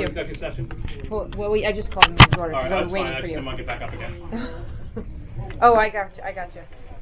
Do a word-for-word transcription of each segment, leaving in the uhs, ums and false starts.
you. Executive session? Well, well we, I just called him. All right, I that's was waiting fine. I for just you. didn't want to get back up again. Oh, I got you. I got you.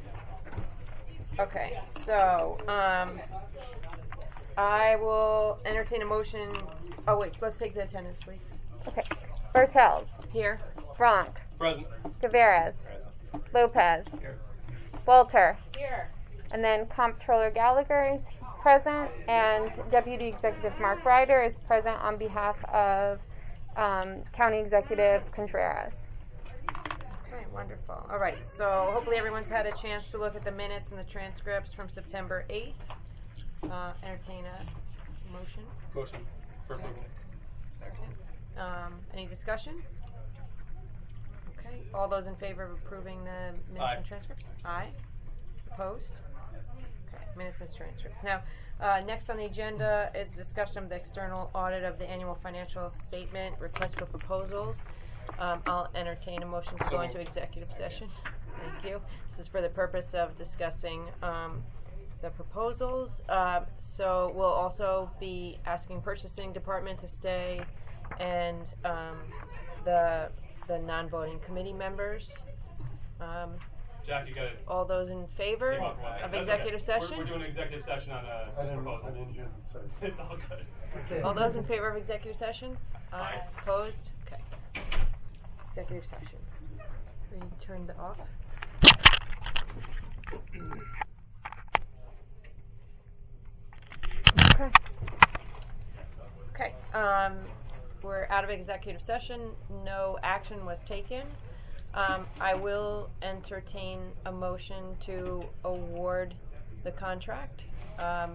Okay, so um, I will entertain a motion. Oh wait, let's take the attendance, please. Okay. Bartels. Here. Franck. Present. Taveras. Lopez. Here. Walter. Here. And then Comptroller Gallagher is present, and Deputy Executive Mark Ryder is present on behalf of um, County Executive Contreras. Okay, wonderful. All right, so hopefully everyone's had a chance to look at the minutes and the transcripts from September eighth. Uh, entertain a motion. Motion for approval. Second. Um, any discussion? Okay, all those in favor of approving the minutes Aye. and transcripts? Aye. Opposed? Okay, minutes and transcripts. Now, uh, next on the agenda is discussion of the external audit of the annual financial statement, request for proposals. Um, I'll entertain a motion to go into executive session. Thank you. This is for the purpose of discussing um, the proposals. Uh, so we'll also be asking purchasing department to stay, and um, the the non-voting committee members. Um, Jack, you got it. all those in favor Came up right. of That's executive okay. session? We're, we're doing an executive session on a I didn't, proposal. I didn't hear them say. It's all good. All those in favor of executive session? Aye. Opposed? Okay. Executive session. We turn the off. Okay. Okay. Um, we're out of executive session. No action was taken. Um, I will entertain a motion to award the contract um,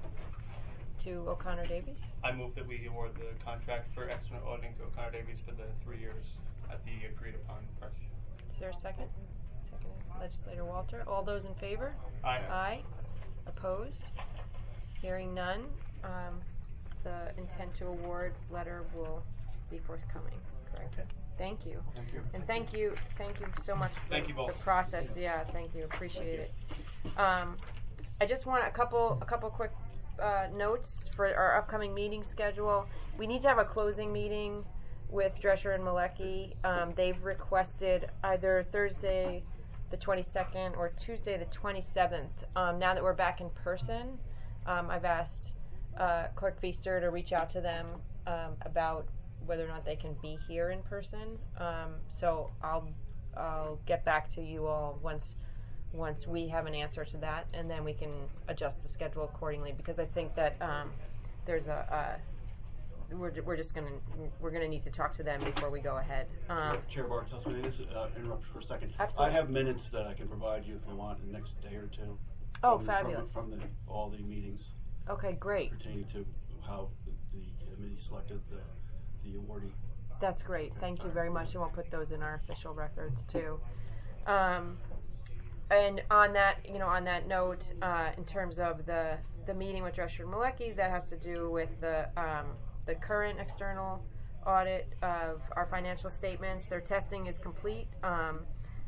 to O'Connor Davies. I move that we award the contract for external auditing to O'Connor Davies for the three years at the agreed upon price. Is there a second? Second, Legislator Walter. All those in favor? Aye. Aye. Opposed? Hearing none. Um, the intent to award letter will be forthcoming. Correct. Okay. Thank you. Thank you. And thank you, thank you so much for Thank you both. the process. Yeah, thank you. Appreciate it. Um, I just want a couple, a couple quick uh, notes for our upcoming meeting schedule. We need to have a closing meeting with Drescher and Malecki. Um, they've requested either Thursday the twenty-second or Tuesday the twenty-seventh. Um, now that we're back in person, um, I've asked uh, Clerk Feaster to reach out to them um, about whether or not they can be here in person. Um, so I'll I'll get back to you all once once we have an answer to that, and then we can adjust the schedule accordingly. Because I think that um, there's a, a we're we're just gonna we're gonna need to talk to them before we go ahead. Um, Chair Bartels, may I just uh, interrupt for a second? Absolutely. I have minutes that I can provide you if you want in the next day or two. Oh, from, fabulous. From, from the, all the meetings okay, great. pertaining to how the, the committee selected the, the awardee. That's great. Thank you very much. And we'll put those in our official records too. Um, and on that, you know, on that note, uh, in terms of the the meeting with Drescher and Malecki, that has to do with the um, the current external audit of our financial statements. Their testing is complete. Um,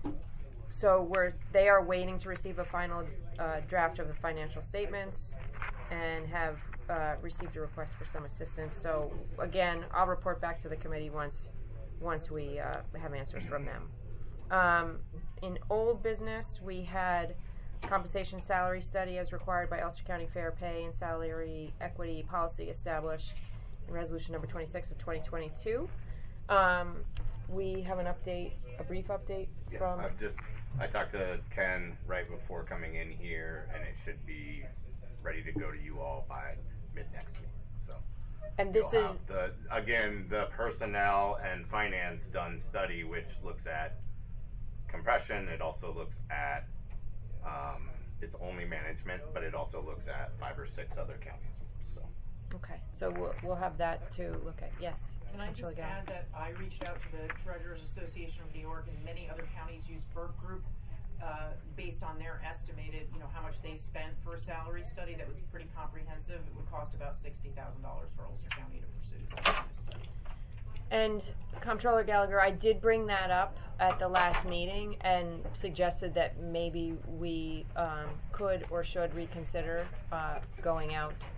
so we're they are waiting to receive a final uh, draft of the financial statements and have uh, received a request for some assistance. So again, I'll report back to the committee once once we uh, have answers from them. Um, in old business, we had compensation salary study as required by Ulster County Fair Pay and Salary Equity Policy established in resolution number twenty-six of twenty twenty-two. Um, we have an update, a brief update Yeah, from. I've just I talked to Ken right before coming in here, and it should be ready to go to you all by mid next week. So, and this you'll is have the again the personnel and finance done study, which looks at compression. It also looks at um, it's only management, but it also looks at five or six other counties. So, okay. So we'll we'll have that to look at. Yes. Can I just Councilor add that I reached out to the Treasurers Association of New York, and many other counties use Burke Group uh, based on their estimated, you know, how much they spent for a salary study that was pretty comprehensive. It would cost about sixty thousand dollars for Ulster County to pursue such a study. And Comptroller Gallagher, I did bring that up at the last meeting and suggested that maybe we um, could or should reconsider uh, going out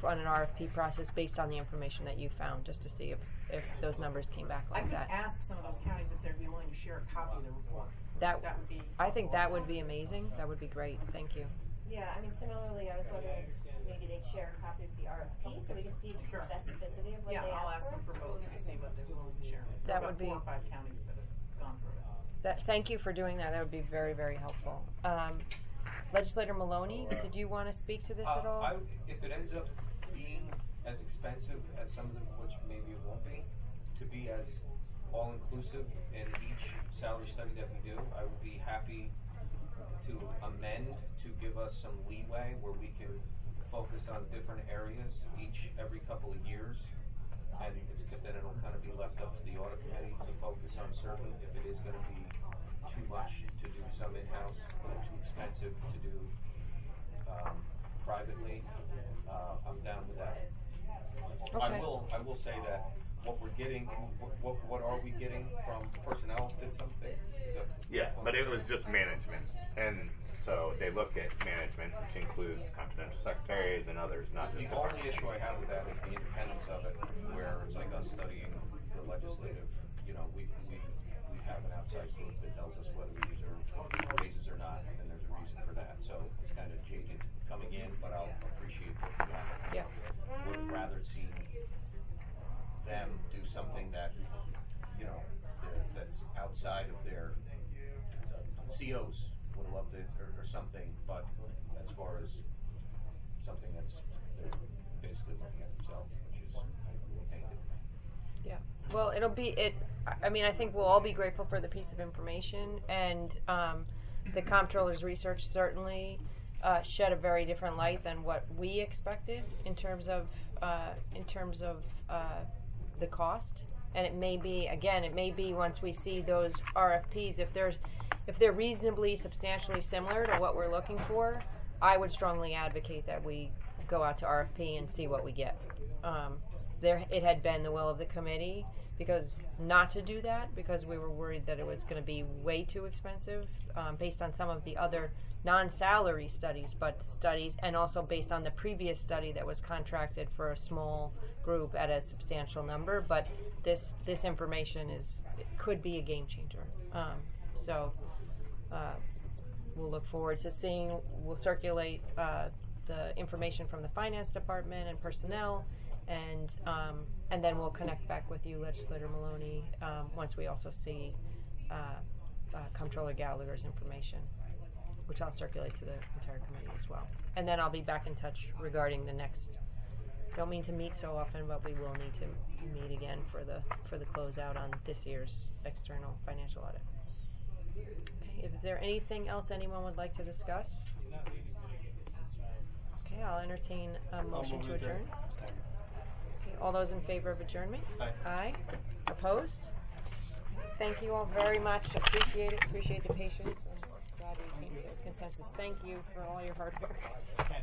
run an R F P process based on the information that you found, just to see if, if those numbers came back I like could that. ask some of those counties if they'd be willing to share a copy of the report. That That would be. I think that would be amazing. That would be great. Thank you. Yeah, I mean, similarly, I was wondering if maybe they'd share a copy of the R F P so we can see the Sure. specificity of what Yeah, they I'll asked ask them for both to see what they're willing to share. There That are about would be- four or five counties that have gone through it. That, thank you for doing that. That would be very, very helpful. Um, Legislator Maloney, did you want to speak to this Uh, at all? I, if it ends up being as expensive as some of them, which maybe it won't be, to be as all-inclusive in each salary study that we do, I would be happy to amend to give us some leeway where we can focus on different areas each, every couple of years. And it's, then it'll kind of be left up to the audit committee to focus on certain, if it is gonna be too much to do some in-house, or too expensive to do, um, privately, uh, I'm down with that. I Okay. will, I will say that what we're getting, what, what, what are we getting from personnel did something? Is that- Yeah, but it was just management. And so they look at management, which includes confidential secretaries and others, not just The department. only issue I have with that is the independence of it, where it's like us studying the legislative, you know, we, we, we have an outside group that tells us whether we deserve raises or not, and there's a reason for that, so it's kind of jaded coming in, but I'll appreciate what we have. Yeah. Would have rather seen them do something that, you know, that- that's outside of their uh, C Os, would have loved it, or, or something, but as far as something that's, they're basically looking at themselves, which is tainted. Yeah. Well, it'll be it. I mean, I think we'll all be grateful for the piece of information, and um, the comptroller's research certainly uh, shed a very different light than what we expected in terms of uh, in terms of uh, the cost. And it may be, again, it may be once we see those R F Ps, if there's if they're reasonably substantially similar to what we're looking for, I would strongly advocate that we go out to R F P and see what we get. Um, there, it had been the will of the committee because not to do that because we were worried that it was going to be way too expensive um, based on some of the other non-salary studies, but studies, and also based on the previous study that was contracted for a small group at a substantial number. But this this information is it could be a game changer. Um, so. Uh, we'll look forward to seeing, we'll circulate uh, the information from the finance department and personnel, and um, and then we'll connect back with you, Legislator Maloney, um, once we also see uh, uh, Comptroller Gallagher's information, which I'll circulate to the entire committee as well. And then I'll be back in touch regarding the next, don't mean to meet so often, but we will need to meet again for the for the closeout on this year's external financial audit. Is there anything else anyone would like to discuss? Okay, I'll entertain a motion to adjourn. Okay, all those in favor of adjournment? Aye. Aye. Opposed? Thank you all very much. Appreciate it. Appreciate the patience. I'm glad we came to a consensus. Thank you for all your hard work.